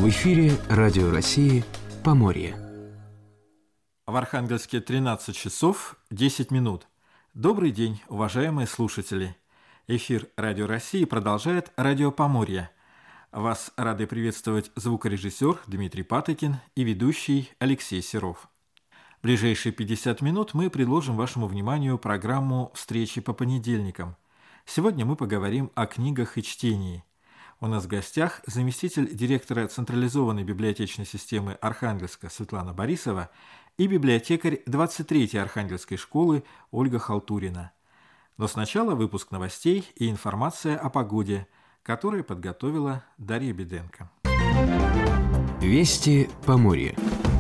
В эфире Радио России «Поморье». В Архангельске 13 часов 10 минут. Добрый день, уважаемые слушатели. Эфир Радио России продолжает Радио Поморье. Вас рады приветствовать звукорежиссер Дмитрий Патокин и ведущий Алексей Серов. В ближайшие 50 минут мы предложим вашему вниманию программу «Встречи по понедельникам». Сегодня мы поговорим о книгах и чтении. У нас в гостях заместитель директора централизованной библиотечной системы Архангельска Светлана Борисова и библиотекарь 23-й Архангельской школы Ольга Халтурина. Но сначала выпуск новостей и информация о погоде, которую подготовила Дарья Беденко. Вести Поморья.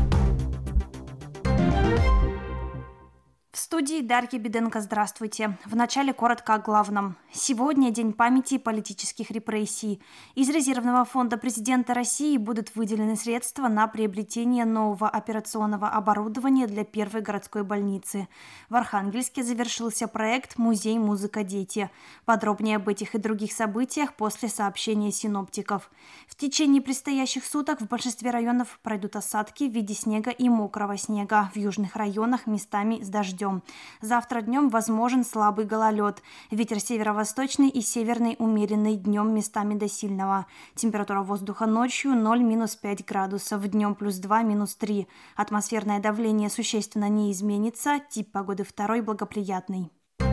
В студии Дарья Беденко, здравствуйте. Вначале коротко о главном. Сегодня День памяти политических репрессий. Из резервного фонда президента России будут выделены средства на приобретение нового операционного оборудования для первой городской больницы. В Архангельске завершился проект «Музей «Музыка. Дети». Подробнее об этих и других событиях после сообщения синоптиков. В течение предстоящих суток в большинстве районов пройдут осадки в виде снега и мокрого снега. В южных районах местами с дождем. Завтра днем возможен слабый гололед. Ветер северо-восточный и северный умеренный, днем местами до сильного. Температура воздуха ночью 0-5 градусов, днем +2-3. Атмосферное давление существенно не изменится, тип погоды второй благоприятный.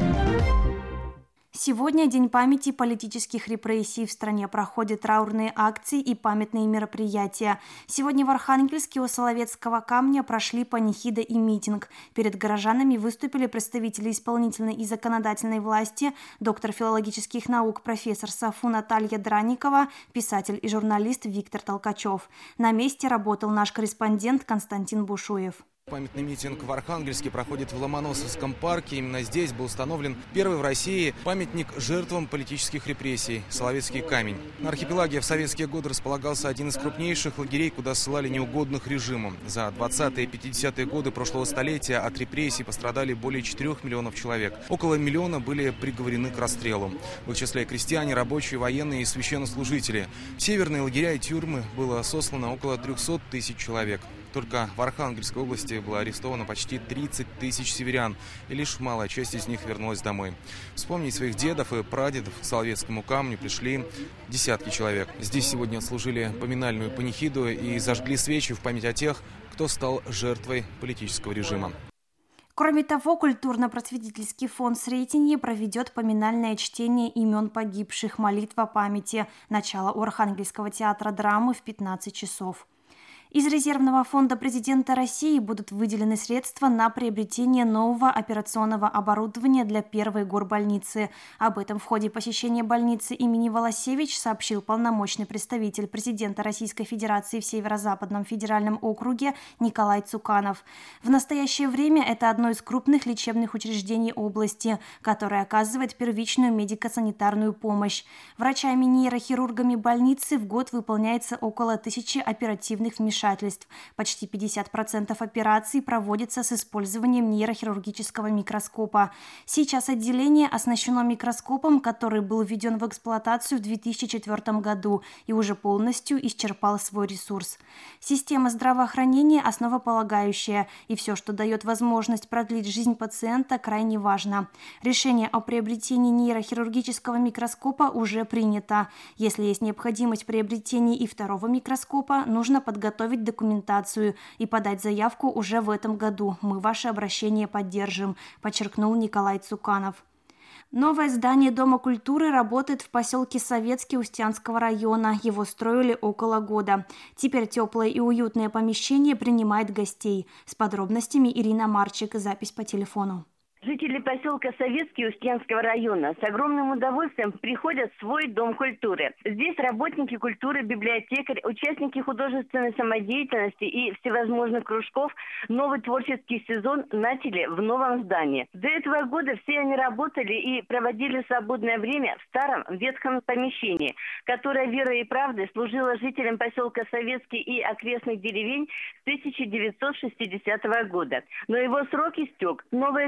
Сегодня День памяти политических репрессий. В стране проходят траурные акции и памятные мероприятия. Сегодня в Архангельске у Соловецкого камня прошли панихида и митинг. Перед горожанами выступили представители исполнительной и законодательной власти, доктор филологических наук профессор САФУ Наталья Драникова, писатель и журналист Виктор Толкачев. На месте работал наш корреспондент Константин Бушуев. Памятный митинг в Архангельске проходит в Ломоносовском парке. Именно здесь был установлен первый в России памятник жертвам политических репрессий – Соловецкий камень. На архипелаге в советские годы располагался один из крупнейших лагерей, куда ссылали неугодных режиму. За 20-е и 50-е годы прошлого столетия от репрессий пострадали более 4 миллионов человек. Около миллиона были приговорены к расстрелу. В их числе крестьяне, рабочие, военные и священнослужители. В северные лагеря и тюрьмы было сослано около 300 тысяч человек. Только в Архангельской области было арестовано почти 30 тысяч северян, и лишь малая часть из них вернулась домой. Вспомнить своих дедов и прадедов к Соловецкому камню пришли десятки человек. Здесь сегодня служили поминальную панихиду и зажгли свечи в память о тех, кто стал жертвой политического режима. Кроме того, культурно-просветительский фонд Сретенье проведет поминальное чтение имен погибших, молитва памяти. Начало у Архангельского театра драмы в 15 часов. Из резервного фонда президента России будут выделены средства на приобретение нового операционного оборудования для первой горбольницы. Об этом в ходе посещения больницы имени Волосевич сообщил полномочный представитель президента Российской Федерации в Северо-Западном федеральном округе Николай Цуканов. В настоящее время это одно из крупных лечебных учреждений области, которое оказывает первичную медико-санитарную помощь. Врачами-нейрохирургами больницы в год выполняется около 1000 оперативных вмешательств. Почти 50% операций проводится с использованием нейрохирургического микроскопа. Сейчас отделение оснащено микроскопом, который был введен в эксплуатацию в 2004 году и уже полностью исчерпал свой ресурс. Система здравоохранения основополагающая, и все, что дает возможность продлить жизнь пациента, крайне важно. Решение о приобретении нейрохирургического микроскопа уже принято. Если есть необходимость приобретения и второго микроскопа, нужно подготовить документацию и подать заявку уже в этом году. Мы ваше обращение поддержим, подчеркнул Николай Цуканов. Новое здание Дома культуры работает в поселке Советский Устьянского района. Его строили около года. Теперь теплое и уютное помещение принимает гостей. С подробностями Ирина Марчик. Запись по телефону. Жители поселка Советский Устьянского района с огромным удовольствием приходят в свой дом культуры. Здесь работники культуры, библиотекарь, участники художественной самодеятельности и всевозможных кружков новый творческий сезон начали в новом здании. До этого года все они работали и проводили свободное время в старом ветхом помещении, которое верой и правдой служило жителям поселка Советский и окрестных деревень с 1960 года. Но его срок истек. Новое учреждение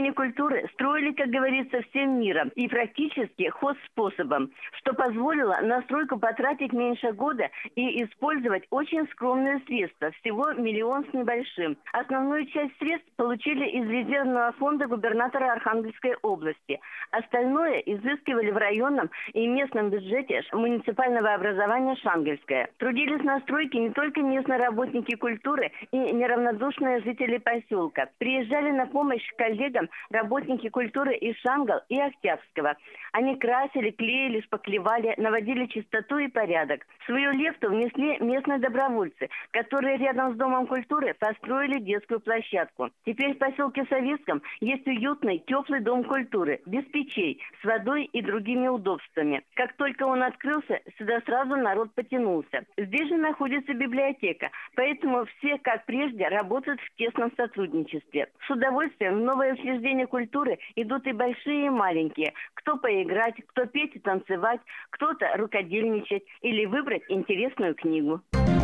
учреждения культуры строили, как говорится, всем миром и практически хозспособом, что позволило на стройку потратить меньше года и использовать очень скромные средства, всего 1 миллион с небольшим. Основную часть средств получили из резервного фонда губернатора Архангельской области. Остальное изыскивали в районном и местном бюджете муниципального образования Шангельское. Трудились на стройке не только местные работники культуры и неравнодушные жители поселка. Приезжали на помощь коллегам работники культуры из Шангал и Октябрьского. Они красили, клеили, шпаклевали, наводили чистоту и порядок. Свою лепту внесли местные добровольцы, которые рядом с Домом культуры построили детскую площадку. Теперь в поселке Советском есть уютный, теплый Дом культуры, без печей, с водой и другими удобствами. Как только он открылся, сюда сразу народ потянулся. Здесь же находится библиотека, поэтому все, как прежде, работают в тесном сотрудничестве. С удовольствием в новое учреждение культуры идут и большие, и маленькие. Кто поиграть, кто петь и танцевать, кто-то рукодельничать или выбрать интересную книгу.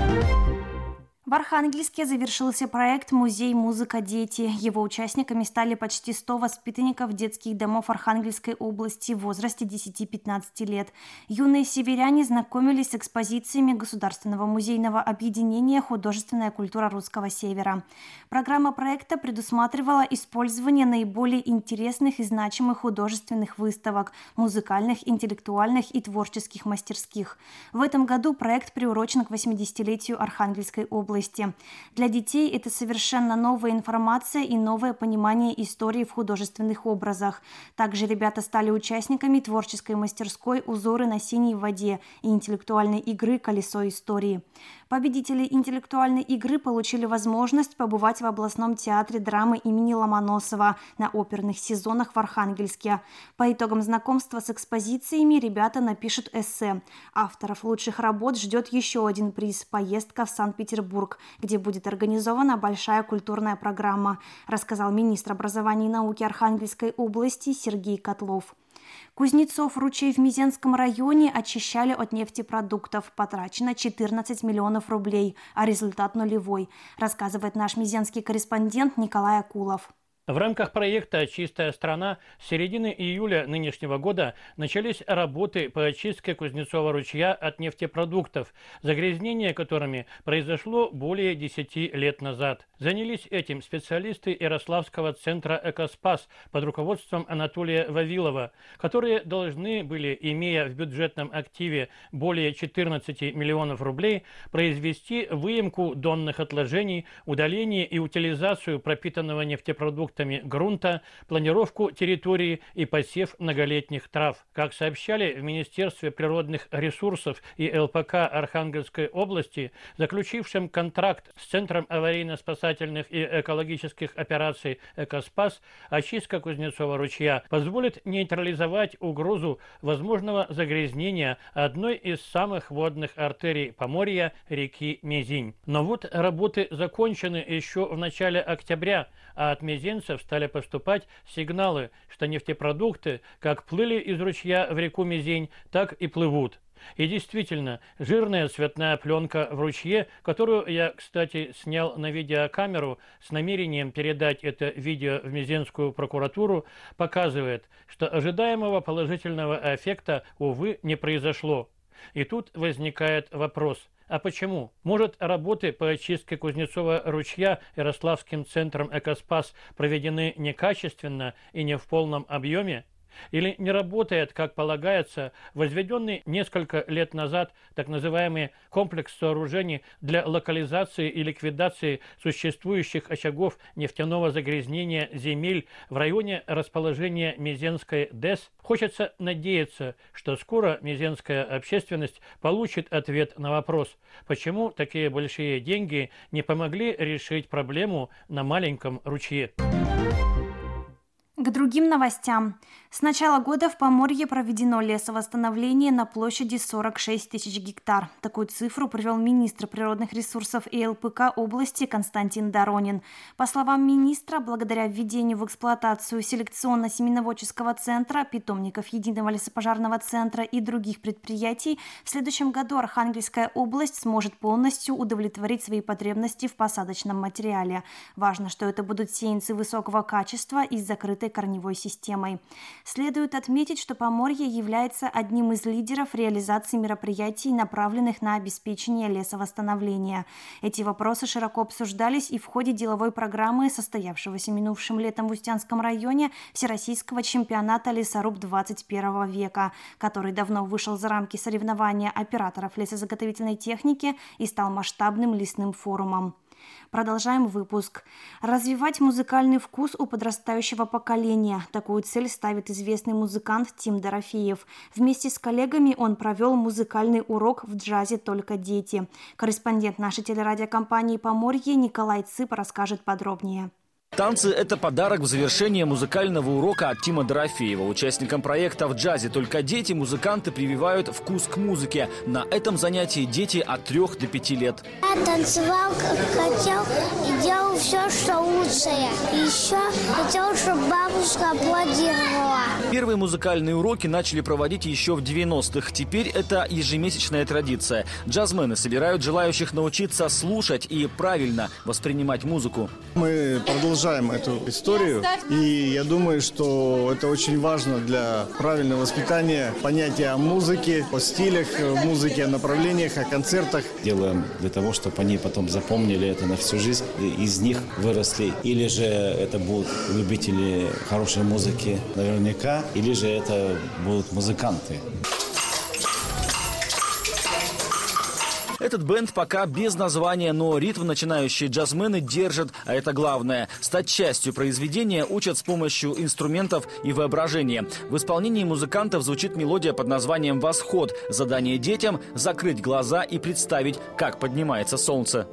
В Архангельске завершился проект «Музей «Музыка. Дети». Его участниками стали почти 100 воспитанников детских домов Архангельской области в возрасте 10-15 лет. Юные северяне знакомились с экспозициями Государственного музейного объединения «Художественная культура Русского Севера». Программа проекта предусматривала использование наиболее интересных и значимых художественных выставок, музыкальных, интеллектуальных и творческих мастерских. В этом году проект приурочен к 80-летию Архангельской области. Для детей это совершенно новая информация и новое понимание истории в художественных образах. Также ребята стали участниками творческой мастерской «Узоры на синей воде» и интеллектуальной игры «Колесо истории». Победители интеллектуальной игры получили возможность побывать в областном театре драмы имени Ломоносова на оперных сезонах в Архангельске. По итогам знакомства с экспозициями ребята напишут эссе. Авторов лучших работ ждет еще один приз – поездка в Санкт-Петербург, где будет организована большая культурная программа, рассказал министр образования и науки Архангельской области Сергей Котлов. Кузнецов ручей в Мезенском районе очищали от нефтепродуктов. Потрачено 14 миллионов рублей, а результат нулевой, рассказывает наш мезенский корреспондент Николай Акулов. В рамках проекта «Чистая страна» с середины июля нынешнего года начались работы по очистке Кузнецова ручья от нефтепродуктов, загрязнение которыми произошло более 10 лет назад. Занялись этим специалисты Ярославского центра «Экоспас» под руководством Анатолия Вавилова, которые должны были, имея в бюджетном активе более 14 миллионов рублей, произвести выемку донных отложений, удаление и утилизацию пропитанного нефтепродуктами грунта, планировку территории и посев многолетних трав. Как сообщали в Министерстве природных ресурсов и ЛПК Архангельской области, заключившим контракт с Центром аварийно-спасательных и экологических операций «Экоспас», очистка Кузнецова ручья позволит нейтрализовать угрозу возможного загрязнения одной из самых водных артерий Поморья – реки Мезень. Но вот работы закончены еще в начале октября, а от мезенцев стали поступать сигналы, что нефтепродукты как плыли из ручья в реку Мезень, так и плывут. И действительно, жирная цветная пленка в ручье, которую я, кстати, снял на видеокамеру с намерением передать это видео в Мезенскую прокуратуру, показывает, что ожидаемого положительного эффекта, увы, не произошло. И тут возникает вопрос. А почему? Может, работы по очистке Кузнецова ручья Ярославским центром «Экоспас» проведены некачественно и не в полном объеме? Или не работает, как полагается, возведенный несколько лет назад так называемый комплекс сооружений для локализации и ликвидации существующих очагов нефтяного загрязнения земель в районе расположения Мезенской ДЭС? Хочется надеяться, что скоро мезенская общественность получит ответ на вопрос, почему такие большие деньги не помогли решить проблему на маленьком ручье. К другим новостям. С начала года в Поморье проведено лесовосстановление на площади 46 тысяч гектар. Такую цифру привел министр природных ресурсов и ЛПК области Константин Доронин. По словам министра, благодаря введению в эксплуатацию селекционно-семеноводческого центра, питомников Единого лесопожарного центра и других предприятий, в следующем году Архангельская область сможет полностью удовлетворить свои потребности в посадочном материале. Важно, что это будут сеянцы высокого качества из закрытой корневой системой. Следует отметить, что Поморье является одним из лидеров реализации мероприятий, направленных на обеспечение лесовосстановления. Эти вопросы широко обсуждались и в ходе деловой программы, состоявшегося минувшим летом в Устьянском районе, Всероссийского чемпионата «Лесоруб 21 века», который давно вышел за рамки соревнования операторов лесозаготовительной техники и стал масштабным лесным форумом. Продолжаем выпуск. Развивать музыкальный вкус у подрастающего поколения. Такую цель ставит известный музыкант Тим Дорофеев. Вместе с коллегами он провел музыкальный урок в джазе «Только дети». Корреспондент нашей телерадиокомпании «Поморье» Николай Цып расскажет подробнее. Танцы – это подарок в завершение музыкального урока от Тима Дорофеева. Участникам проекта «В джазе только дети» музыканты прививают вкус к музыке. На этом занятии дети от 3 до 5 лет. Я танцевал, как хотел, и делал все, что лучшее. И еще хотел, чтобы бабушка аплодировала. Первые музыкальные уроки начали проводить еще в 90-х. Теперь это ежемесячная традиция. Джазмены собирают желающих научиться слушать и правильно воспринимать музыку. Мы продолжаем эту историю, и я думаю, что это очень важно для правильного воспитания понятия о музыке, о стилях музыки, о направлениях, о концертах. Делаем для того, чтобы они потом запомнили это на всю жизнь, из них выросли. Или же это будут любители хорошей музыки наверняка, или же это будут музыканты. Этот бенд пока без названия, но ритм начинающие джазмены держат, а это главное. Стать частью произведения учат с помощью инструментов и воображения. В исполнении музыкантов звучит мелодия под названием «Восход». Задание детям – закрыть глаза и представить, как поднимается солнце.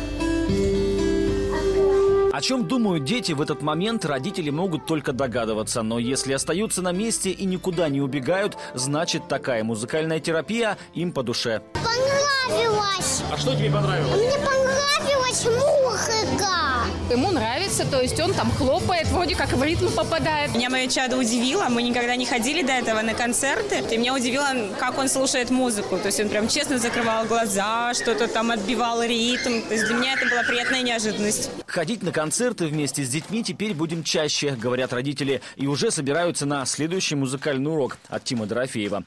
О чем думают дети в этот момент, родители могут только догадываться. Но если остаются на месте и никуда не убегают, значит, такая музыкальная терапия им по душе. Понравилось! А что тебе понравилось? Мне понравилась музыка! Ему нравится, то есть он там хлопает, вроде как в ритм попадает. Меня мое чадо удивило, мы никогда не ходили до этого на концерты. И меня удивило, как он слушает музыку. То есть он прям честно закрывал глаза, что-то там отбивал ритм. То есть для меня это была приятная неожиданность. Ходить на концерты вместе с детьми теперь будем чаще, говорят родители, и уже собираются на следующий музыкальный урок от Тима Дорофеева.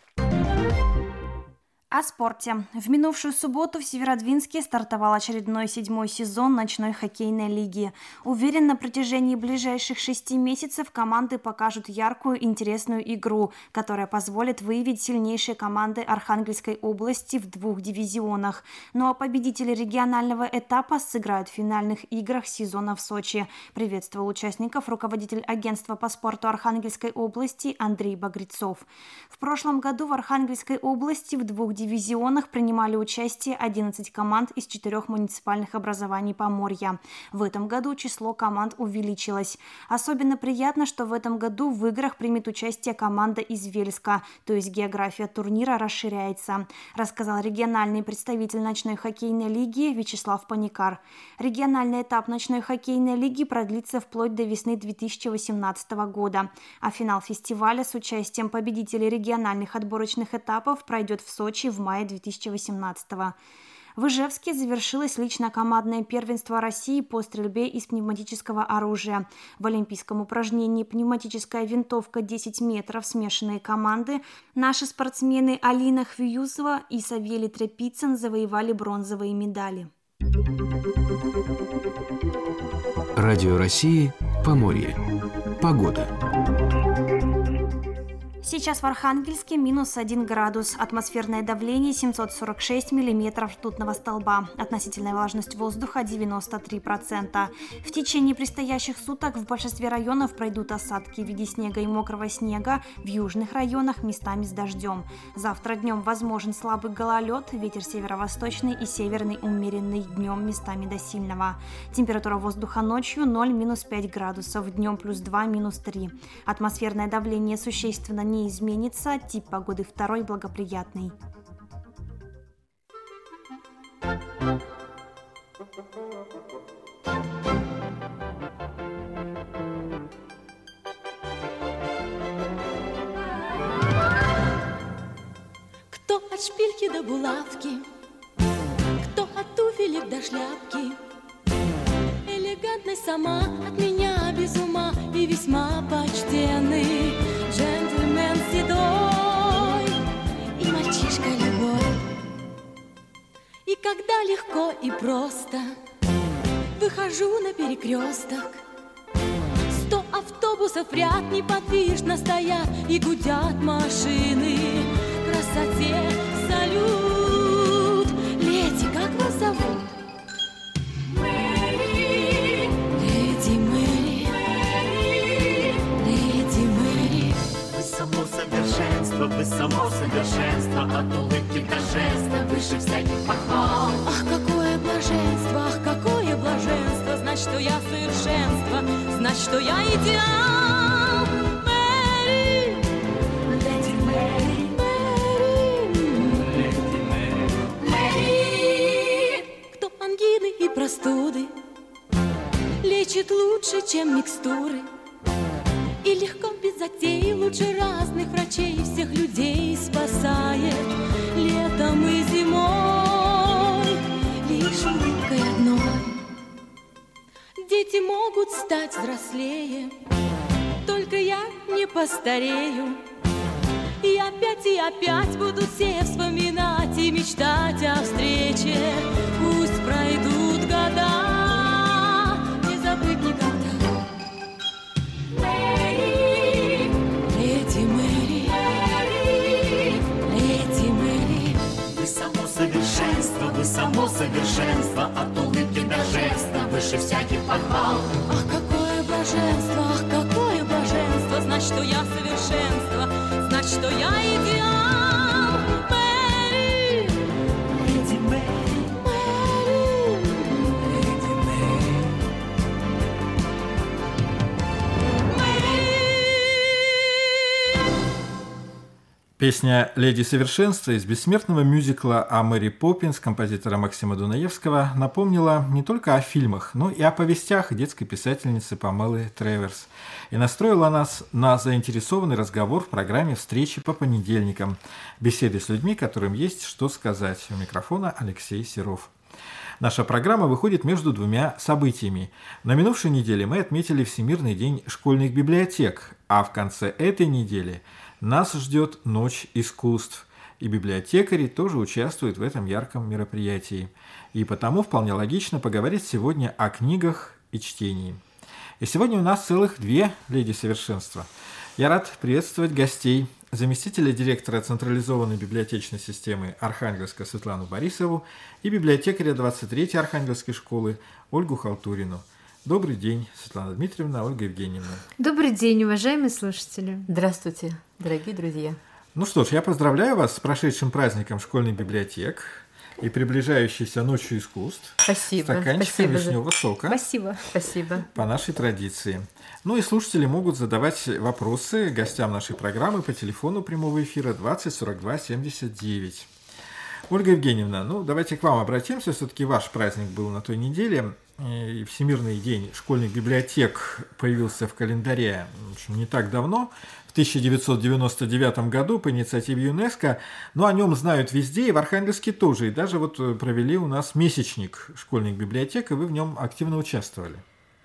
О спорте. В минувшую субботу в Северодвинске стартовал очередной 7-й сезон ночной хоккейной лиги. Уверен, на протяжении ближайших 6 месяцев команды покажут яркую, интересную игру, которая позволит выявить сильнейшие команды Архангельской области в 2 дивизионах. Ну а победители регионального этапа сыграют в финальных играх сезона в Сочи. Приветствовал участников руководитель агентства по спорту Архангельской области Андрей Багрецов. В прошлом году в Архангельской области в 2 дивизионах принимали участие 11 команд из 4 муниципальных образований Поморья. В этом году число команд увеличилось. Особенно приятно, что в этом году в играх примет участие команда из Вельска, то есть география турнира расширяется, рассказал региональный представитель ночной хоккейной лиги Вячеслав Паникар. Региональный этап ночной хоккейной лиги продлится вплоть до весны 2018 года, а финал фестиваля с участием победителей региональных отборочных этапов пройдет в Сочи в мае 2018-го. В Ижевске завершилось лично-командное первенство России по стрельбе из пневматического оружия. В олимпийском упражнении «Пневматическая винтовка 10 метров» смешанные команды наши спортсмены Алина Хвиюзова и Савелий Тряпицын завоевали бронзовые медали. Радио России «Поморье». Погода. Сейчас в Архангельске -1 градус. Атмосферное давление 746 миллиметров ртутного столба. Относительная влажность воздуха 93%. В течение предстоящих суток в большинстве районов пройдут осадки в виде снега и мокрого снега, в южных районах местами с дождем. Завтра днем возможен слабый гололед, ветер северо-восточный и северный умеренный, днем местами до сильного. Температура воздуха ночью 0-5 градусов, днем +2, -3. Атмосферное давление существенно не изменится, тип погоды второй благоприятный. Кто от шпильки до булавки, кто от туфелек до шляпки, элегантность сама от меня без ума и весьма почти легко и просто. Выхожу на перекресток. 100 автобусов в ряд неподвижно стоят и гудят машины. Красоте салют. Леди, как вас зовут? Мэри. Леди Мэри. Леди Мэри. Вы само совершенство, вы само совершенство, от улыбки до жеста, выше всяких похвал. Ах, какое блаженство, ах, какое блаженство, знать, что я совершенство, знать, что я идеал. Мэри, леди Мэри, Леди Мэри. Мэри. Кто ангины и простуды лечит лучше, чем микстуры, и легко, без затей, лучше разных врачей, всех людей спасает летом и зимой, лишь улыбкой одной. Дети могут стать взрослее, только я не постарею. И опять буду все вспоминать и мечтать о встрече. Пусть пройдут года, не забыть никогда. Мэри, леди Мэри, леди Мэри. Вы само совершенство, вы само совершенство, от улыбки до жеста, выше всяких похвал. Ах, какое блаженство, ах, какое блаженство, знать, что я совершенство, знать, что я идеал. Мэри, Леди Мэри, Леди Мэри. Песня «Леди совершенства» из бессмертного мюзикла о Мэри Поппинс композитора Максима Дунаевского напомнила не только о фильмах, но и о повестях детской писательницы Памелы Треверс и настроила нас на заинтересованный разговор в программе «Встречи по понедельникам», беседы с людьми, которым есть что сказать. У микрофона Алексей Серов. Наша программа выходит между двумя событиями. На минувшей неделе мы отметили Всемирный день школьных библиотек, а в конце этой недели нас ждет Ночь искусств, и библиотекари тоже участвуют в этом ярком мероприятии. И потому вполне логично поговорить сегодня о книгах и чтении. И сегодня у нас целых две леди совершенства. Я рад приветствовать гостей: заместителя директора централизованной библиотечной системы Архангельска Светлану Борисову и библиотекаря 23-й Архангельской школы Ольгу Халтурину. Добрый день, Светлана Дмитриевна, Ольга Евгеньевна. Добрый день, уважаемые слушатели. Здравствуйте, дорогие друзья. Ну что ж, я поздравляю вас с прошедшим праздником школьных библиотек и приближающейся Ночью искусств. Спасибо. Стаканчиком вишневого сока. Спасибо. Спасибо. По нашей традиции. Ну и слушатели могут задавать вопросы гостям нашей программы по телефону прямого эфира 20 42 79. Ольга Евгеньевна, ну давайте к вам обратимся. Все-таки ваш праздник был на той неделе. И Всемирный день школьных библиотек появился в календаре не так давно, в 1999 году по инициативе ЮНЕСКО, но о нем знают везде, и в Архангельске тоже. И даже вот провели у нас месячник школьных библиотек, и вы в нем активно участвовали.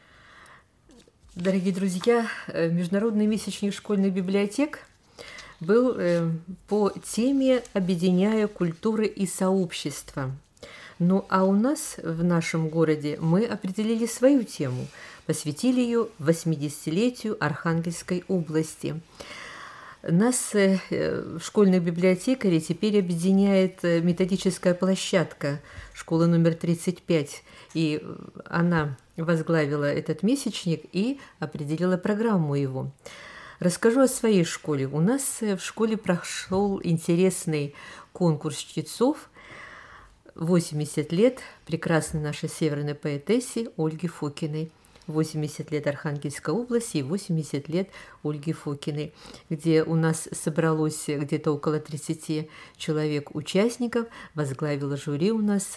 Дорогие друзья, Международный месячник школьных библиотек был по теме «Объединяя культуры и сообщества». Ну а у нас в нашем городе мы определили свою тему, посвятили ее 80-летию Архангельской области. Нас, школьных библиотекарей, теперь объединяет методическая площадка школы номер 35, и она возглавила этот месячник и определила программу его. Расскажу о своей школе. У нас в школе прошел интересный конкурс чтецов. 80 лет прекрасной нашей северной поэтессе Ольги Фокиной. 80 лет Архангельской области и 80 лет Ольги Фокиной, где у нас собралось где-то около 30 человек участников. Возглавила жюри у нас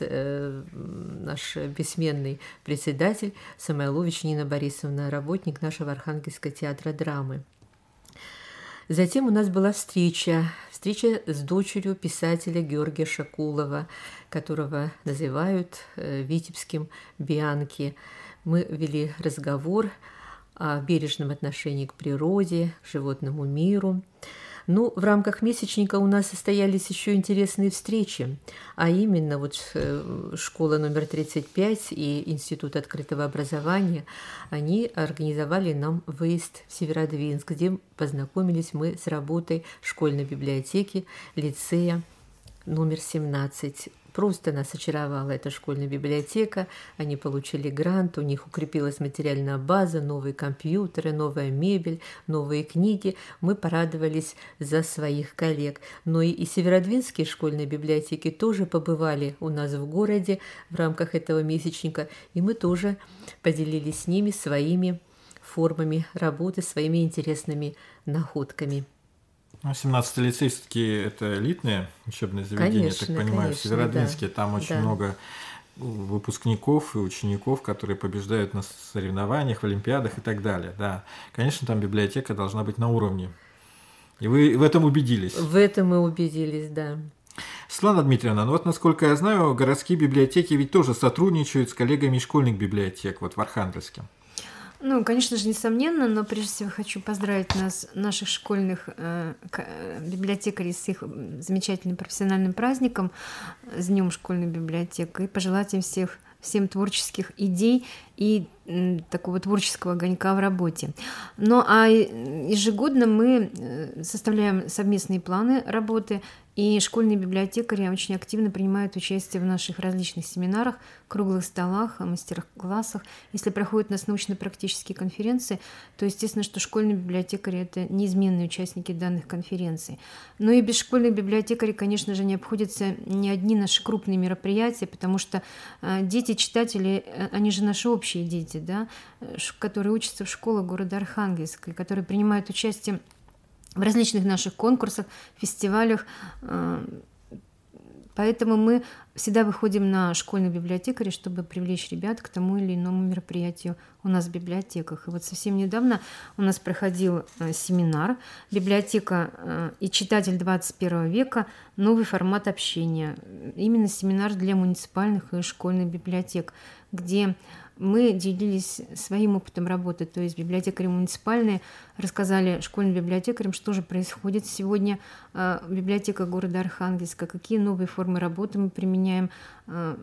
наш бессменный председатель Самойлович Нина Борисовна, работник нашего Архангельского театра драмы. Затем у нас была встреча с дочерью писателя Георгия Шакулова, которого называют витебским Бианки. Мы вели разговор о бережном отношении к природе, к животному миру. Ну, в рамках месячника у нас состоялись еще интересные встречи, а именно вот школа номер 35 и Институт открытого образования, они организовали нам выезд в Северодвинск, где познакомились мы с работой школьной библиотеки лицея номер 17. Просто нас очаровала эта школьная библиотека, они получили грант, у них укрепилась материальная база, новые компьютеры, новая мебель, новые книги. Мы порадовались за своих коллег. Но и северодвинские школьные библиотеки тоже побывали у нас в городе в рамках этого месячника, и мы тоже поделились с ними своими формами работы, своими интересными находками. 17-й лицей все-таки это элитное учебное заведение, конечно, я так понимаю, конечно, в Северодвинске. Да, там очень много выпускников и учеников, которые побеждают на соревнованиях, в олимпиадах и так далее. Да, конечно, там библиотека должна быть на уровне. И вы в этом убедились? В этом мы убедились, да. Светлана Дмитриевна, ну вот, насколько я знаю, городские библиотеки ведь тоже сотрудничают с коллегами из школьных библиотек вот в Архангельске. Ну, конечно же, несомненно, но прежде всего хочу поздравить наших школьных библиотекарей с их замечательным профессиональным праздником, с Днем школьной библиотеки, и пожелать им всем творческих идей и такого творческого огонька в работе. Ну, а ежегодно мы составляем совместные планы работы, и школьные библиотекари очень активно принимают участие в наших различных семинарах, круглых столах, мастер-классах. Если проходят у нас научно-практические конференции, то естественно, что школьные библиотекари – это неизменные участники данных конференций. Но и без школьных библиотекарей, конечно же, не обходятся ни одни наши крупные мероприятия, потому что дети, читатели, они же наши общие дети, да, которые учатся в школах города Архангельска, и которые принимают участие в различных наших конкурсах, фестивалях. Поэтому мы всегда выходим на школьных библиотекарей, чтобы привлечь ребят к тому или иному мероприятию у нас в библиотеках. И вот совсем недавно у нас проходил семинар «Библиотека и читатель 21 века. Новый формат общения». Именно семинар для муниципальных и школьных библиотек, где мы делились своим опытом работы, то есть библиотекари муниципальные рассказали школьным библиотекарям, что же происходит сегодня в библиотеках города Архангельска, какие новые формы работы мы применяем в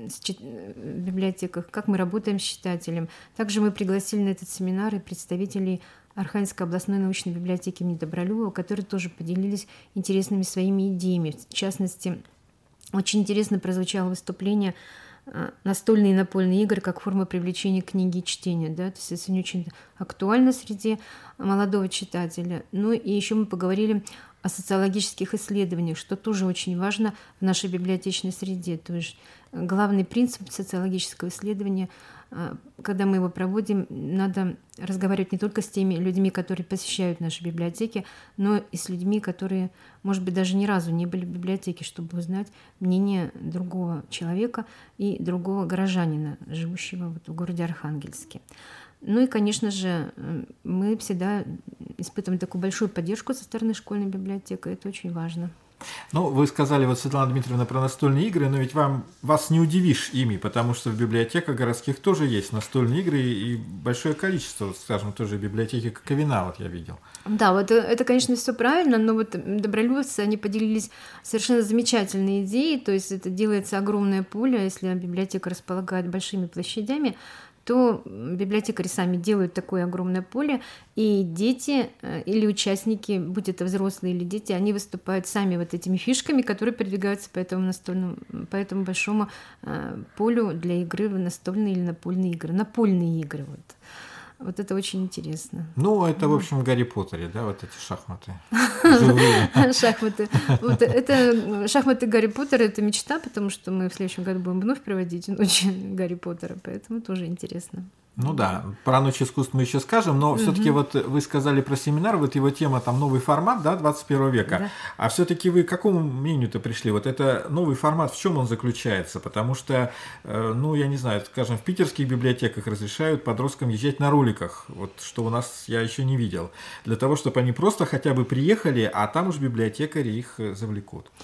библиотеках, как мы работаем с читателем. Также мы пригласили на этот семинар и представителей Архангельской областной научной библиотеки имени Добролюбова, которые тоже поделились интересными своими идеями. В частности, очень интересно прозвучало выступление настольные и напольные игры как форма привлечения книги и чтения. Да? То есть это не очень актуально среди молодого читателя. Ну и еще мы поговорили о социологических исследованиях, что тоже очень важно в нашей библиотечной среде. То есть главный принцип социологического исследования, когда мы его проводим, надо разговаривать не только с теми людьми, которые посещают наши библиотеки, но и с людьми, которые, может быть, даже ни разу не были в библиотеке, чтобы узнать мнение другого человека и другого горожанина, живущего в городе Архангельске. Ну и, конечно же, мы всегда испытываем такую большую поддержку со стороны школьной библиотеки, это очень важно. Ну, вы сказали, вот, Светлана Дмитриевна, про настольные игры, но ведь вас не удивишь ими, потому что в библиотеках городских тоже есть настольные игры и большое количество, вот, скажем, тоже библиотеки Коковина, вот я видел. Да, вот это, конечно, все правильно, но вот добролюбовцы, они поделились совершенно замечательной идеей, то есть это делается огромное поле, если библиотека располагает большими площадями, то библиотекари сами делают такое огромное поле, и дети или участники, будь это взрослые или дети, они выступают сами вот этими фишками, которые передвигаются по этому большому полю для игры в настольные или напольные игры. Напольные игры, вот это очень интересно. Ну, это, в общем, в Гарри Поттере, да, вот эти шахматы. Шахматы. Вот это шахматы Гарри Поттера — это мечта, потому что мы в следующем году будем вновь проводить ночи Гарри Поттера, поэтому тоже интересно. Ну да, про ночь искусств мы еще скажем, но все-таки вот вы сказали про семинар, вот его тема там новый формат, да, 21 века. Да. А все-таки вы к какому мнению-то пришли? Вот это новый формат, в чем он заключается? Потому что, ну, я не знаю, скажем, в питерских библиотеках разрешают подросткам езжать на роликах, вот что у нас я еще не видел, для того, чтобы они просто хотя бы приехали, а там уж библиотекари их завлекут.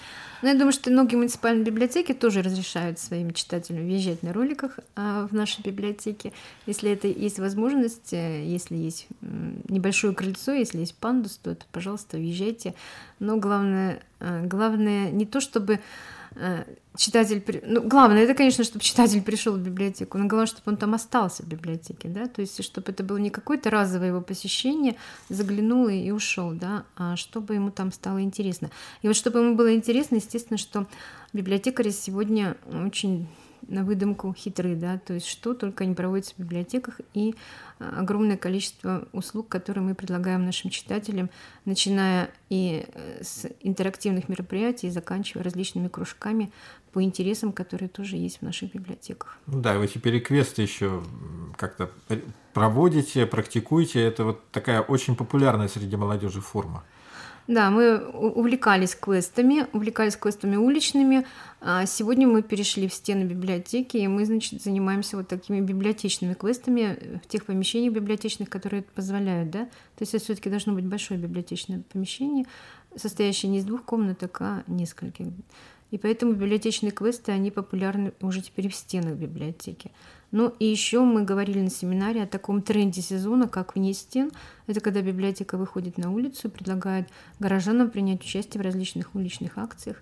Ну, я думаю, что многие муниципальные библиотеки тоже разрешают своим читателям въезжать на роликах в наши библиотеки. Если это есть возможность, если есть небольшое крыльцо, если есть пандус, то это, пожалуйста, въезжайте. Но главное не то, чтобы читатель... Ну, главное, это, конечно, чтобы читатель пришел в библиотеку, но главное, чтобы он там остался в библиотеке, да, то есть чтобы это было не какое-то разовое его посещение, заглянул и ушел, да, а чтобы ему там стало интересно. И вот чтобы ему было интересно, естественно, что библиотекари сегодня очень на выдумку хитры, да, то есть что только не проводится в библиотеках, и огромное количество услуг, которые мы предлагаем нашим читателям, начиная и с интерактивных мероприятий, заканчивая различными кружками по интересам, которые тоже есть в наших библиотеках. Да, вы теперь и квесты еще как-то проводите, практикуете, это вот такая очень популярная среди молодежи форма. Да, мы увлекались квестами уличными. Сегодня мы перешли в стены библиотеки, и мы, значит, занимаемся вот такими библиотечными квестами в тех помещениях библиотечных, которые это позволяют, да. То есть это все-таки должно быть большое библиотечное помещение, состоящее не из 2 комнаток, а нескольких. И поэтому библиотечные квесты, они популярны уже теперь в стенах библиотеки. Ну и еще мы говорили на семинаре о таком тренде сезона, как вне стен. Это когда библиотека выходит на улицу и предлагает горожанам принять участие в различных уличных акциях.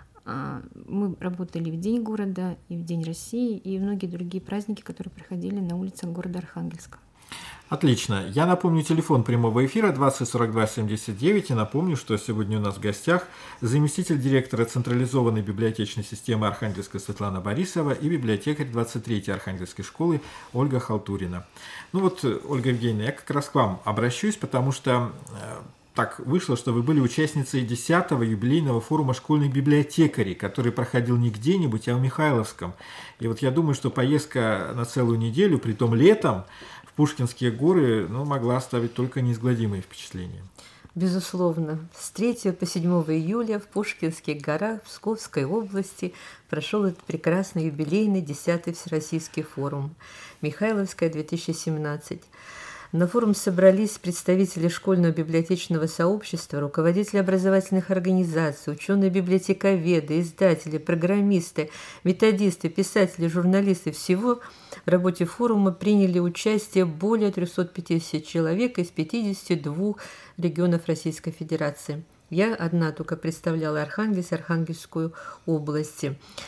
Мы работали в День города, и в День России, и многие другие праздники, которые проходили на улицах города Архангельска. Отлично. Я напомню телефон прямого эфира 20 42 79 и напомню, что сегодня у нас в гостях заместитель директора централизованной библиотечной системы Архангельска Светлана Борисова и библиотекарь 23-й Архангельской школы Ольга Халтурина. Ну вот, Ольга Евгеньевна, я как раз к вам обращусь, потому что так вышло, что вы были участницей 10-го юбилейного форума школьных библиотекарей, который проходил не где-нибудь, а в Михайловском. И вот я думаю, что поездка на целую неделю, притом летом, Пушкинские горы, могла оставить только неизгладимые впечатления. Безусловно. С 3 по 7 июля в Пушкинских горах Псковской области прошел этот прекрасный юбилейный 10-й Всероссийский форум «Михайловская 2017». На форум собрались представители школьного библиотечного сообщества, руководители образовательных организаций, ученые-библиотековеды, издатели, программисты, методисты, писатели, журналисты. Всего в работе форума приняли участие более 350 человек из 52 регионов Российской Федерации. Я одна только представляла Архангельскую область.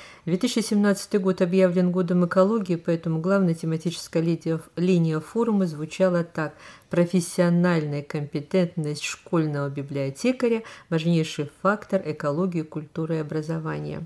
2017 год объявлен годом экологии, поэтому главная тематическая линия форума звучала так: профессиональная компетентность школьного библиотекаря – важнейший фактор экологии, культуры и образования.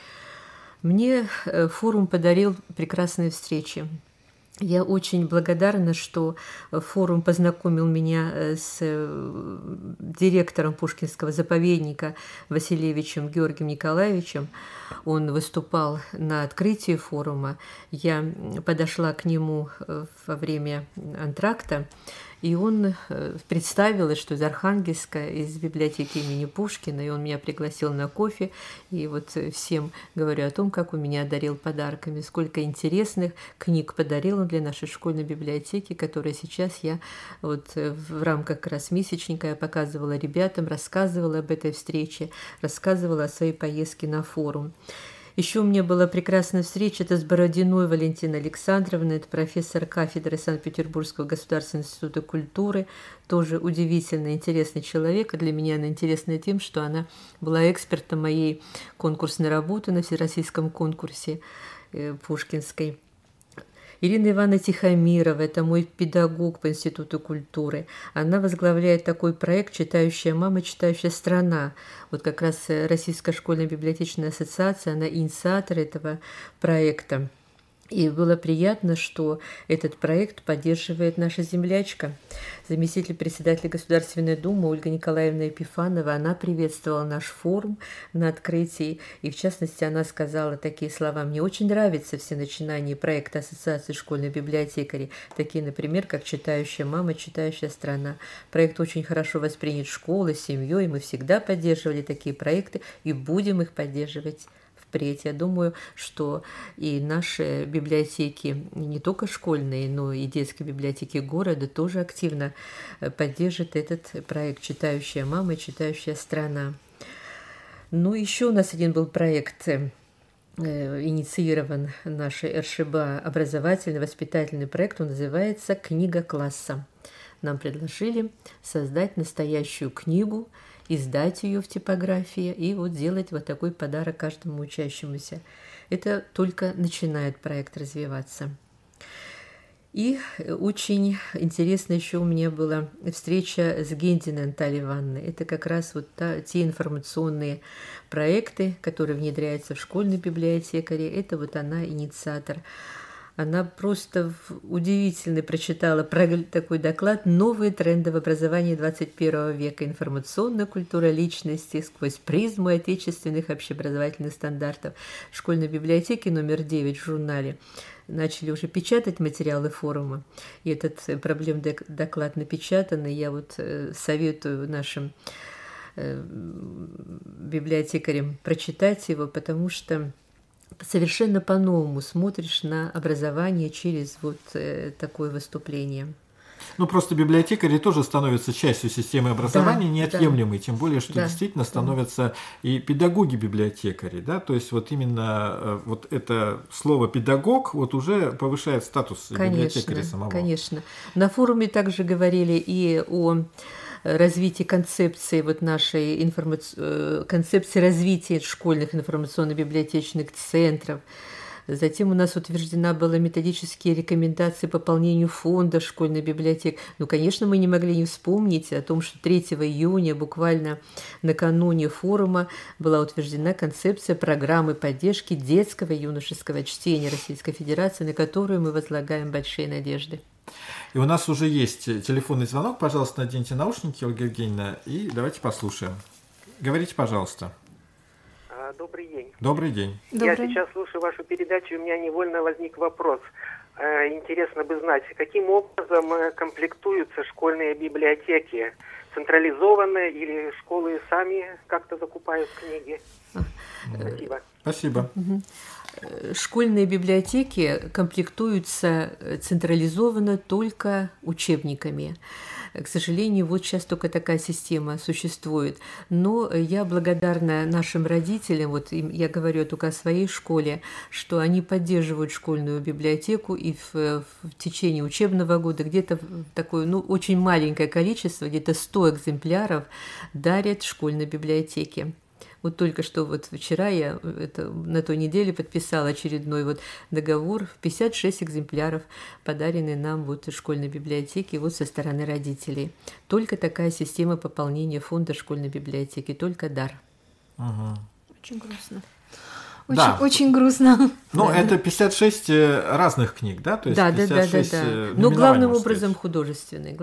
Мне форум подарил прекрасные встречи. Я очень благодарна, что форум познакомил меня с директором Пушкинского заповедника Васильевичем Георгием Николаевичем. Он выступал на открытии форума. Я подошла к нему во время антракта, и он представил, что из Архангельска, из библиотеки имени Пушкина, и он меня пригласил на кофе. И вот всем говорю о том, как он меня одарил подарками, сколько интересных книг подарил он для нашей школьной библиотеки, которые сейчас я вот в рамках как раз месячника я показывала ребятам, рассказывала об этой встрече, рассказывала о своей поездке на форум. Еще у меня была прекрасная встреча, это с Бородиной Валентиной Александровной, это профессор кафедры Санкт-Петербургского государственного института культуры, тоже удивительно интересный человек, и для меня она интересна тем, что она была экспертом моей конкурсной работы на всероссийском конкурсе Пушкинской. Ирина Ивановна Тихомирова, это мой педагог по Институту культуры. Она возглавляет такой проект «Читающая мама, читающая страна». Вот как раз Российская школьная библиотечная ассоциация, она инициатор этого проекта. И было приятно, что этот проект поддерживает наша землячка, заместитель председателя Государственной Думы Ольга Николаевна Епифанова. Она приветствовала наш форум на открытии, и в частности она сказала такие слова: «Мне очень нравятся все начинания проекта Ассоциации школьных библиотекарей, такие, например, как «Читающая мама, читающая страна». Проект очень хорошо воспринят школой, семьей, и мы всегда поддерживали такие проекты и будем их поддерживать». Я думаю, что и наши библиотеки, не только школьные, но и детские библиотеки города тоже активно поддержат этот проект «Читающая мама, читающая страна». Ну, еще у нас один был проект, инициирован нашей РШБА, образовательный, воспитательный проект, он называется «Книга класса». Нам предложили создать настоящую книгу, издать ее в типографии и вот сделать вот такой подарок каждому учащемуся. Это только начинает проект развиваться. И очень интересно еще у меня была встреча с Гендиной Натальей Ивановной. Это как раз вот те информационные проекты, которые внедряются в школьной библиотекаре. Это вот она инициатор. Она просто удивительно прочитала такой доклад «Новые тренды в образовании 21 века. Информационная культура личности сквозь призму отечественных общеобразовательных стандартов». В школьной библиотеке номер 9 в журнале начали уже печатать материалы форума. И этот проблемный доклад напечатан. И я вот советую нашим библиотекарям прочитать его, потому что совершенно по-новому смотришь на образование через вот такое выступление. Ну, просто библиотекари тоже становятся частью системы образования, неотъемлемой, тем более, что действительно становятся и педагоги-библиотекари, да, то есть вот именно вот это слово «педагог» вот уже повышает статус библиотекаря самого. Конечно. На форуме также говорили и о развитии концепции вот нашей концепции развития школьных информационно-библиотечных центров. Затем у нас утверждена была методические рекомендации по пополнению фонда школьной библиотек. Ну, конечно, мы не могли не вспомнить о том, что 3 июня, буквально накануне форума, была утверждена концепция программы поддержки детского и юношеского чтения Российской Федерации, на которую мы возлагаем большие надежды. И у нас уже есть телефонный звонок. Пожалуйста, наденьте наушники, Ольга Евгеньевна, и давайте послушаем. Говорите, пожалуйста. Добрый день. Добрый день. Я сейчас слушаю вашу передачу, и у меня невольно возник вопрос. Интересно бы знать, каким образом комплектуются школьные библиотеки? Централизованные или школы сами как-то закупают книги? Спасибо. Спасибо. Школьные библиотеки комплектуются централизованно только учебниками. К сожалению, вот сейчас только такая система существует. Но я благодарна нашим родителям, вот я говорю только о своей школе, что они поддерживают школьную библиотеку и в течение учебного года где-то такое, очень маленькое количество, где-то 100 экземпляров дарят школьной библиотеке. Вот только что вот вчера я на той неделе подписала очередной вот договор, 56 экземпляров, подаренные нам вот из школьной библиотеки вот со стороны родителей. Только такая система пополнения фонда школьной библиотеки, только дар. Угу. Очень грустно. Очень грустно. Ну, это 56 разных книг, да? То есть 56 Но главным образом художественный.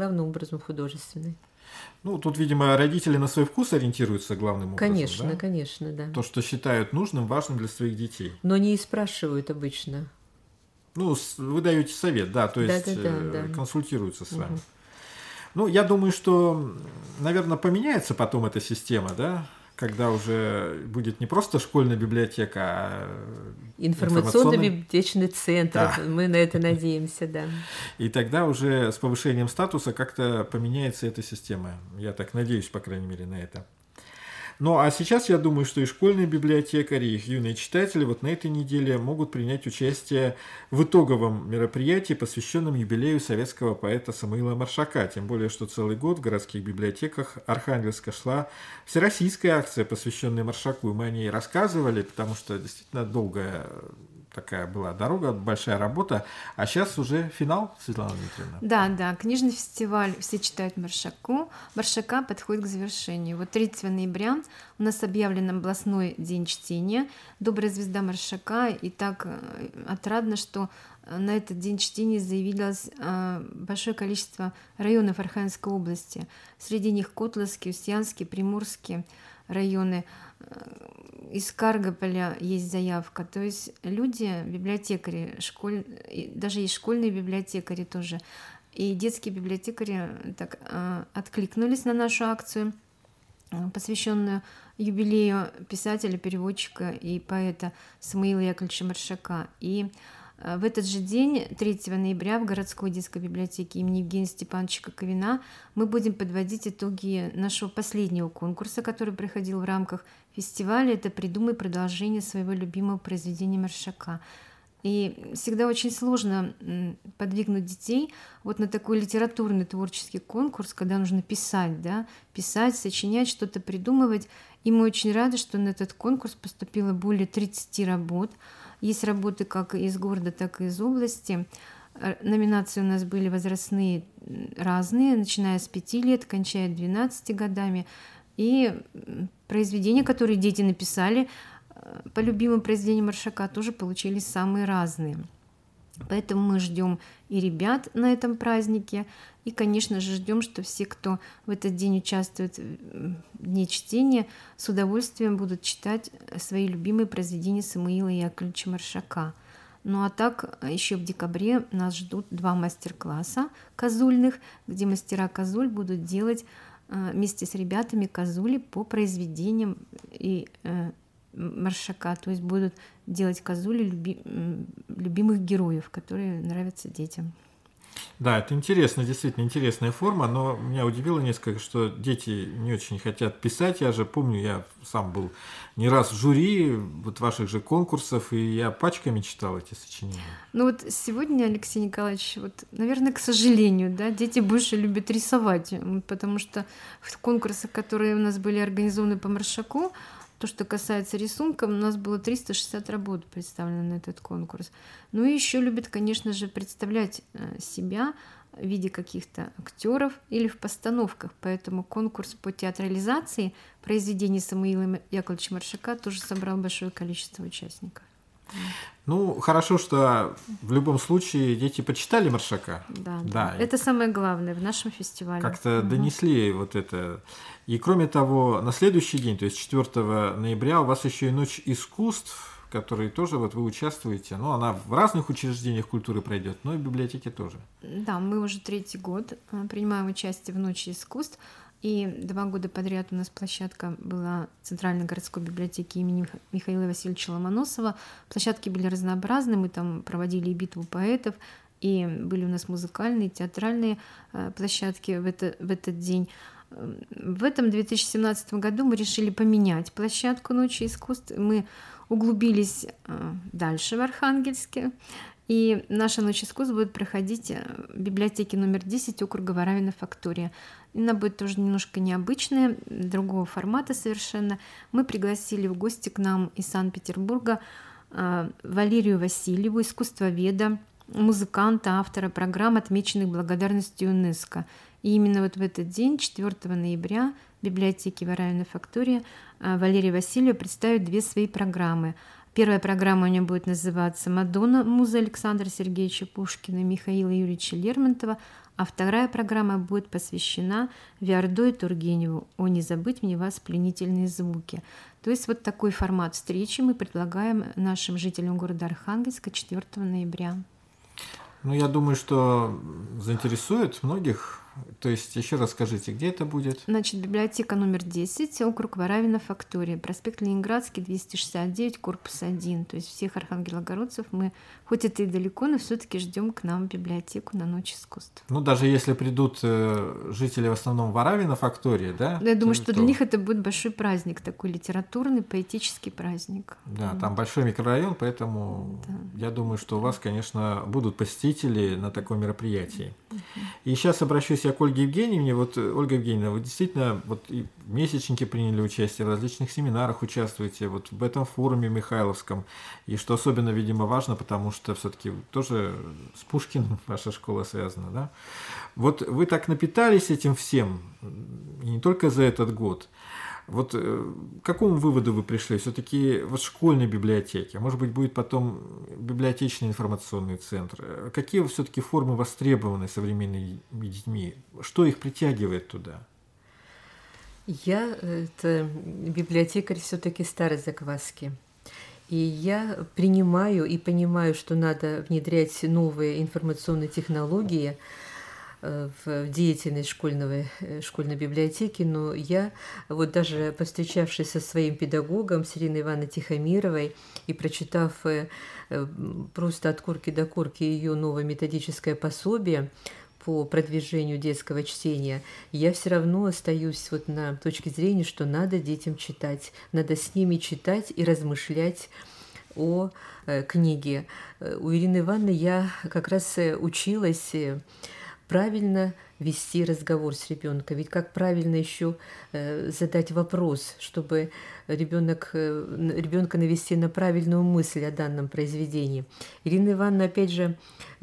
Ну, тут, видимо, родители на свой вкус ориентируются главным образом. Конечно, да. То, что считают нужным, важным для своих детей. Но не спрашивают обычно. Ну, вы даете совет, да, то есть консультируются с вами. Ну, я думаю, что, наверное, поменяется потом эта система, да, когда уже будет не просто школьная библиотека, а информационно-библиотечный центр. Да. Мы на это надеемся, да. И тогда уже с повышением статуса как-то поменяется эта система. Я так надеюсь, по крайней мере, на это. Ну, а сейчас я думаю, что и школьные библиотекари, и их юные читатели вот на этой неделе могут принять участие в итоговом мероприятии, посвященном юбилею советского поэта Самуила Маршака. Тем более, что целый год в городских библиотеках Архангельска шла всероссийская акция, посвященная Маршаку. И мы о ней рассказывали, потому что действительно долгая такая была дорога, большая работа. А сейчас уже финал, Светлана Дмитриевна. Да, книжный фестиваль «Все читают Маршака» подходит к завершению. Вот 30 ноября у нас объявлен областной день чтения «Добрая звезда Маршака». И так отрадно, что на этот день чтения заявилось большое количество районов Архангельской области. Среди них Котловский, Устьянский, Приморский районы. Из Каргополя есть заявка. То есть люди, библиотекари, даже есть школьные библиотекари тоже, и детские библиотекари так откликнулись на нашу акцию, посвященную юбилею писателя, переводчика и поэта Самуила Яковлевича Маршака. И В этот же день, 3 ноября, в городской детской библиотеке имени Евгения Степановича Коковина мы будем подводить итоги нашего последнего конкурса, который проходил в рамках фестиваля. Это «Придумай продолжение своего любимого произведения Маршака». И всегда очень сложно подвигнуть детей вот на такой литературный творческий конкурс, когда нужно писать, да, писать, сочинять, что-то придумывать. И мы очень рады, что на этот конкурс поступило более 30 работ. Есть работы как из города, так и из области. Номинации у нас были возрастные разные, начиная с 5 лет, кончая 12 годами. И произведения, которые дети написали по любимым произведениям Маршака, тоже получились самые разные. Поэтому мы ждем и ребят на этом празднике, и, конечно же, ждем, что все, кто в этот день участвует в Дне чтения, с удовольствием будут читать свои любимые произведения Самуила Яковлевича Маршака. Ну а так, еще в декабре нас ждут 2 мастер-класса козульных, где мастера козуль будут делать вместе с ребятами козули по произведениям и Маршака, то есть будут делать козули любимых героев, которые нравятся детям. Да, это интересно, действительно интересная форма, но меня удивило несколько, что дети не очень хотят писать. Я же помню, я сам был не раз в жюри вот ваших же конкурсов, и я пачками читал эти сочинения. Ну вот сегодня, Алексей Николаевич, вот, наверное, к сожалению, да, дети больше любят рисовать, потому что в конкурсах, которые у нас были организованы по Маршаку, то, что касается рисунка, у нас было 360 работ представлено на этот конкурс. Ну и еще любят, конечно же, представлять себя в виде каких-то актеров или в постановках. Поэтому конкурс по театрализации произведений Самуила Яковлевича Маршака тоже собрал большое количество участников. Ну, хорошо, что в любом случае дети почитали Маршака. Да. Это самое главное в нашем фестивале. Как-то донесли вот это. И кроме того, на следующий день, то есть 4 ноября, у вас еще и Ночь искусств, в которой тоже вот вы участвуете. Ну, она в разных учреждениях культуры пройдет, но и в библиотеке тоже. Да, мы уже 3-й год принимаем участие в Ночи искусств. И 2 года подряд у нас площадка была в Центральной городской библиотеке имени Михаила Васильевича Ломоносова. Площадки были разнообразны, мы там проводили и битву поэтов, и были у нас музыкальные, театральные площадки в этот день. В этом 2017 году мы решили поменять площадку Ночи искусств. Мы углубились дальше в Архангельске. И наша Ночь искусств будет проходить в библиотеке номер 10 округа Варавина-Фактория. Она будет тоже немножко необычная, другого формата совершенно. Мы пригласили в гости к нам из Санкт-Петербурга Валерию Васильеву, искусствоведа, музыканта, автора программ, отмеченных благодарностью ЮНЕСКО. И именно вот в этот день, 4 ноября, в библиотеке Варавина-Фактория Валерия Васильева представит 2 свои программы. Первая программа у нее будет называться «Мадонна» музы Александра Сергеевича Пушкина и Михаила Юрьевича Лермонтова, а вторая программа будет посвящена Виардо и Тургеневу «О, не забыть мне вас, пленительные звуки». То есть вот такой формат встречи мы предлагаем нашим жителям города Архангельска 4 ноября. Ну, я думаю, что заинтересует многих. То есть, еще раз скажите, где это будет? Значит, библиотека номер 10, округ Варавина-Фактория, проспект Ленинградский, 269, корпус 1. То есть всех архангелогородцев мы, хоть это и далеко, но все-таки ждем к нам в библиотеку на Ночь искусств. Ну, даже если придут жители в основном Варавина-Фактория, да? Я думаю, что для них это будет большой праздник, такой литературный, поэтический праздник. Да, там большой микрорайон, поэтому я думаю, что у вас, конечно, будут посетители на таком мероприятии. И сейчас обращусь я к Ольге Евгеньевне. Вот, Ольга Евгеньевна, вы действительно вот и в месячнике приняли участие, в различных семинарах участвуете, вот в этом форуме Михайловском. И что особенно, видимо, важно, потому что все-таки тоже с Пушкиным ваша школа связана, да? Вот вы так напитались этим всем, и не только за этот год. Вот к какому выводу вы пришли? Все-таки вот школьной библиотеки, а может быть, будет потом библиотечный информационный центр. Какие все-таки формы востребованы современными детьми? Что их притягивает туда? Я библиотекарь все-таки старой закваски. И я принимаю и понимаю, что надо внедрять новые информационные технологии. в деятельность школьной библиотеки, но я вот даже повстречавшись со своим педагогом, с Ириной Ивановной Тихомировой, и прочитав просто от корки до корки ее новое методическое пособие по продвижению детского чтения, я все равно остаюсь вот на точке зрения, что надо детям читать, надо с ними читать и размышлять о книге. У Ирины Ивановны я как раз училась правильно вести разговор с ребенком. Ведь как правильно еще задать вопрос, чтобы ребенка навести на правильную мысль о данном произведении. Ирина Ивановна, опять же,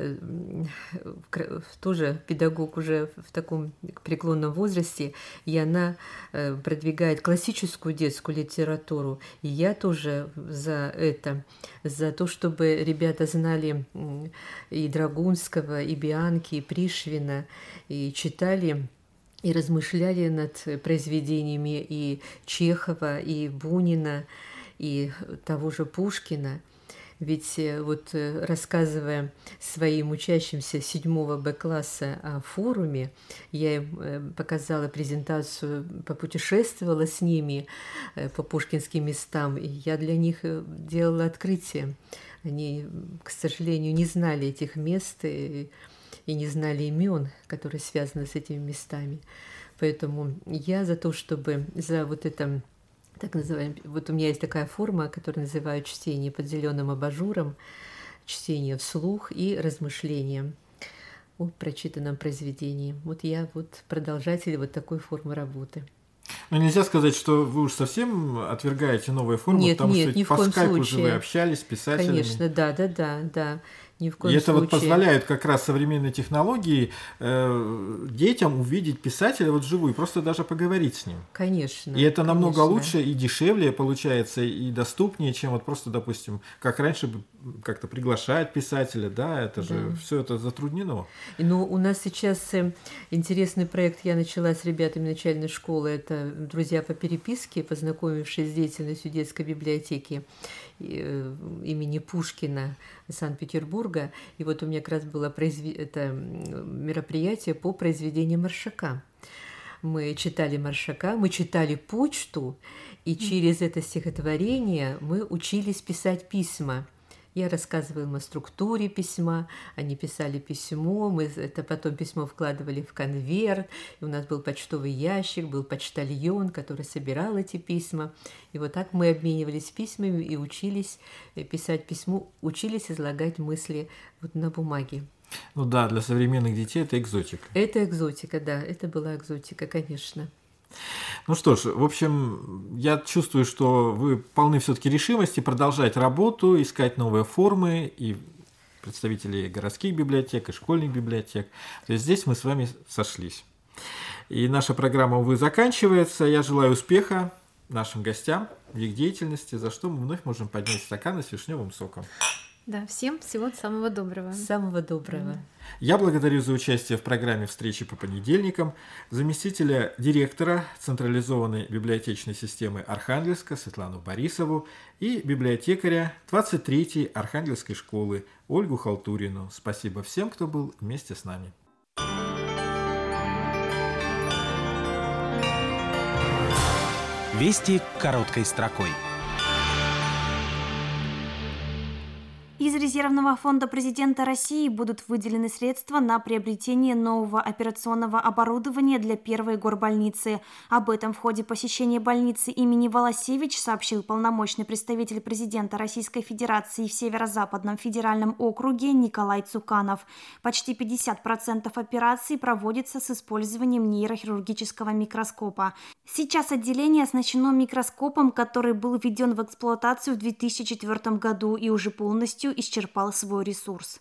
тоже педагог уже в таком преклонном возрасте, и она продвигает классическую детскую литературу. И я тоже за это, за то, чтобы ребята знали и Драгунского, и Бианки, и Пришвина, и читали и размышляли над произведениями и Чехова, и Бунина, и того же Пушкина. Ведь вот рассказывая своим учащимся 7 Б-класса о форуме, я им показала презентацию, попутешествовала с ними по пушкинским местам, и я для них делала открытие. Они, к сожалению, не знали этих мест и не знали имен, которые связаны с этими местами. Поэтому я за то, чтобы за вот это, так называемое, вот у меня есть такая форма, которую называют чтение под зеленым абажуром, чтение вслух и размышление о прочитанном произведении. Вот я вот продолжатель вот такой формы работы. Но нельзя сказать, что вы уж совсем отвергаете новые формы, нет, потому нет, что по скайпу уже вы общались с писателями. Конечно, да. Ни в коем и это случае. Вот позволяет как раз современные технологии детям увидеть писателя вот вживую, просто даже поговорить с ним. Конечно. И это намного лучше и дешевле получается, и доступнее, чем вот просто, допустим, как раньше как-то приглашать писателя, да, это же все это затруднено. Но у нас сейчас интересный проект я начала с ребятами начальной школы, это друзья по переписке, познакомившись с деятельностью детской библиотеки имени Пушкина Санкт-Петербурга. И вот у меня как раз было это мероприятие по произведению Маршака. Мы читали Маршака, мы читали почту, и через это стихотворение мы учились писать письма. Я рассказывала им о структуре письма, они писали письмо, мы это потом письмо вкладывали в конверт, и у нас был почтовый ящик, был почтальон, который собирал эти письма. И вот так мы обменивались письмами и учились писать письмо, учились излагать мысли вот на бумаге. Ну да, для современных детей это экзотика. Это экзотика, да, это была экзотика, конечно. Ну что ж, в общем, я чувствую, что вы полны все-таки решимости продолжать работу, искать новые формы, и представители городских библиотек, и школьных библиотек. То есть здесь мы с вами сошлись. И наша программа, увы, заканчивается. Я желаю успеха нашим гостям в их деятельности, за что мы вновь можем поднять стаканы с вишневым соком. Да, всем всего самого доброго. Самого доброго. Я благодарю за участие в программе «Встречи по понедельникам» заместителя директора централизованной библиотечной системы Архангельска Светлану Борисову и библиотекаря 23-й Архангельской школы Ольгу Халтурину. Спасибо всем, кто был вместе с нами. Вести короткой строкой. Из резервного фонда президента России будут выделены средства на приобретение нового операционного оборудования для первой горбольницы. Об этом в ходе посещения больницы имени Волосевич сообщил полномочный представитель президента Российской Федерации в Северо-Западном федеральном округе Николай Цуканов. Почти 50% операций проводится с использованием нейрохирургического микроскопа. Сейчас отделение оснащено микроскопом, который был введен в эксплуатацию в 2004 году и уже полностью исчерпал свой ресурс.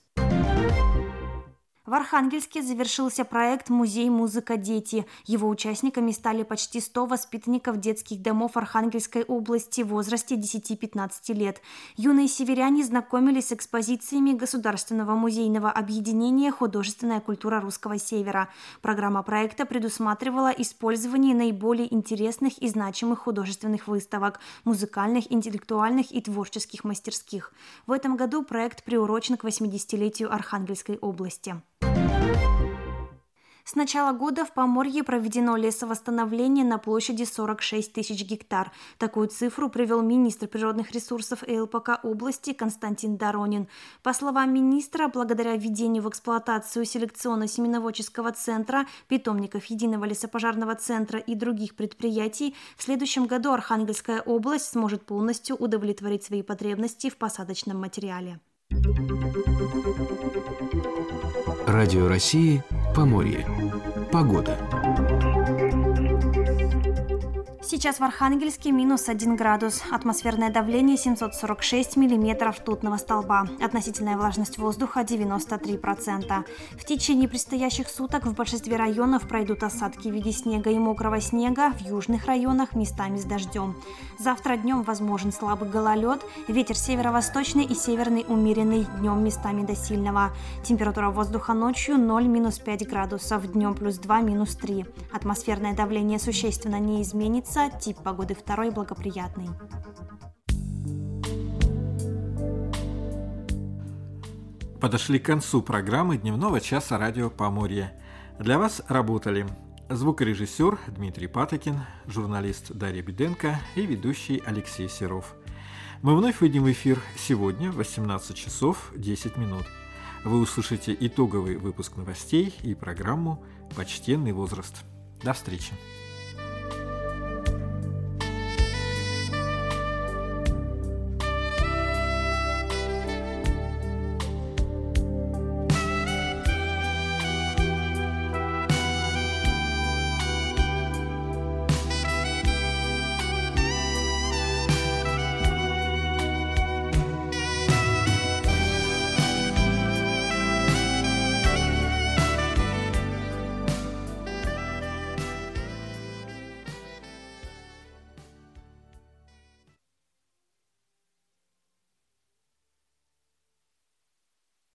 В Архангельске завершился проект «Музей «Музыка. Дети». Его участниками стали почти 100 воспитанников детских домов Архангельской области в возрасте 10-15 лет. Юные северяне знакомились с экспозициями Государственного музейного объединения «Художественная культура Русского Севера». Программа проекта предусматривала использование наиболее интересных и значимых художественных выставок, музыкальных, интеллектуальных и творческих мастерских. В этом году проект приурочен к 80-летию Архангельской области. С начала года в Поморье проведено лесовосстановление на площади 46 тысяч гектар. Такую цифру привел министр природных ресурсов ЛПК области Константин Доронин. По словам министра, благодаря введению в эксплуатацию селекционно-семеноводческого центра, питомников Единого лесопожарного центра и других предприятий, в следующем году Архангельская область сможет полностью удовлетворить свои потребности в посадочном материале. Радио России «Поморье». Погода. Сейчас в Архангельске минус 1 градус. Атмосферное давление 746 миллиметров ртутного столба. Относительная влажность воздуха 93%. В течение предстоящих суток в большинстве районов пройдут осадки в виде снега и мокрого снега, в южных районах местами с дождем. Завтра днем возможен слабый гололед, ветер северо-восточный и северный умеренный, днем местами до сильного. Температура воздуха ночью 0-5 градусов, днем +2 – 3. Атмосферное давление существенно не изменится. Тип погоды второй благоприятный. Подошли к концу программы дневного часа радио «Поморье». Для вас работали звукорежиссер Дмитрий Патокин, журналист Дарья Беденко и ведущий Алексей Серов. Мы вновь выйдем в эфир сегодня в 18 часов 10 минут. Вы услышите итоговый выпуск новостей и программу «Почтенный возраст». До встречи!